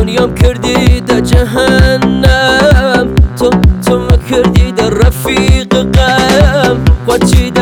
دنیام کردی در جهنم تو مکردی در رفیق غم خواچی